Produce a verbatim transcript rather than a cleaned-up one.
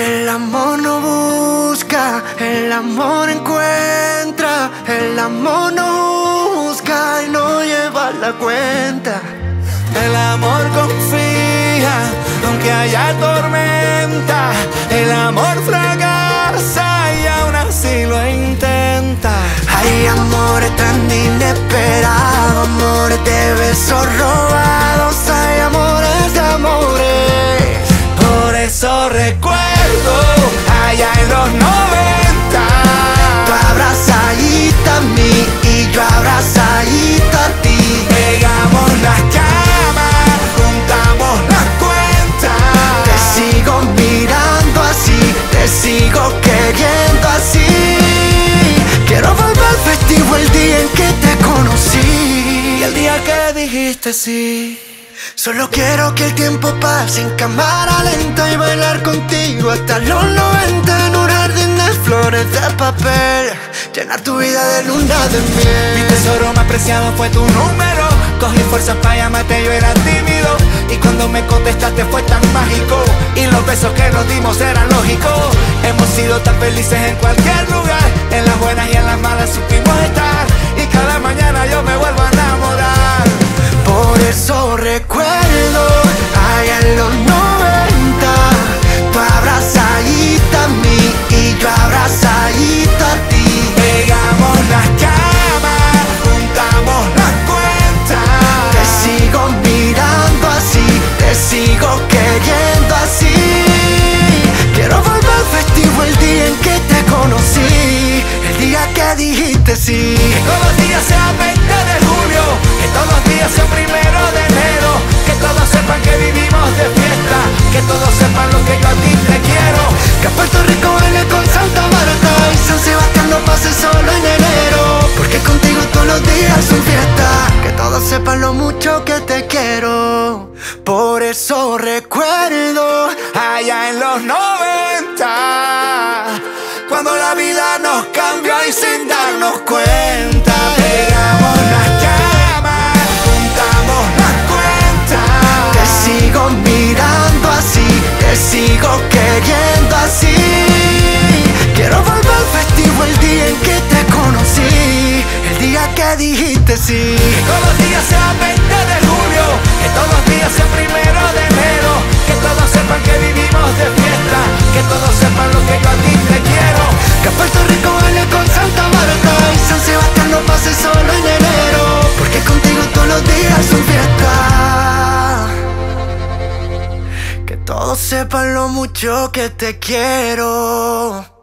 El amor no busca, el amor encuentra. El amor no juzga y no lleva la cuenta. El amor confía, aunque haya tormenta. El amor fracasa y aún así lo intenta. Hay amores tan inesperados, amores de besos robados. Hay amores de amores. Por eso recuerdo allá en los noventa. Tú abrazadita a mí y yo abrazadito a ti. Pegamos las camas, juntamos las cuentas. Te sigo mirando así, te sigo queriendo así. Quiero volver festivo el día en que te conocí y el día que dijiste sí. Solo quiero que el tiempo pase en cámara lenta y bailar contigo hasta los noventa en un jardín de flores de papel. Llenar tu vida de luna de miel. Mi tesoro más preciado fue tu número. Cogí fuerzas para llamarte, yo era tímido. Y cuando me contestaste fue tan mágico. Y los besos que nos dimos eran lógicos. Hemos sido tan felices en cualquier lugar. En las buenas y en las malas supimos estar. Y cada mañana yo me vuelvo a enamorar. Por eso recuerdo allá en los noventa. Tú abrazadita a mí y yo abrazadito a ti. Pegamos las camas, juntamos las cuentas. Te sigo mirando así, te sigo queriendo así. Quiero volver festivo el día en que te conocí. El día que dijiste sí. Que todos los días sean veinte de julio. Que todos los días sean primero de enero. Que todos sepan que vivimos de fiesta. Que todos sepan lo que yo a ti te quiero. Que a Puerto Rico baile con Santa Marta y San Sebastián no pase solo en enero. Porque contigo todos los días son fiesta. Que todos sepan lo mucho que te quiero. Por eso recuerdo allá en los noventa, cuando la vida nos cambió y sin darnos cuenta. Pegamos las camas, juntamos las cuentas. te sigo mirando así, te sigo queriendo así. Quiero volver festivo el día en que te conocí. El día que dijiste sí. Que todos los días sean veinte de julio. Que todos los días sean primero de enero. Que todos sepan que vivimos de fiesta. Que todos sepan lo que yo a ti te quiero. Que a Puerto Rico baile con Santa Marta y San Sebastián no pase solo en enero. Porque contigo todos los días son fiesta. Que todos sepan lo mucho que te quiero.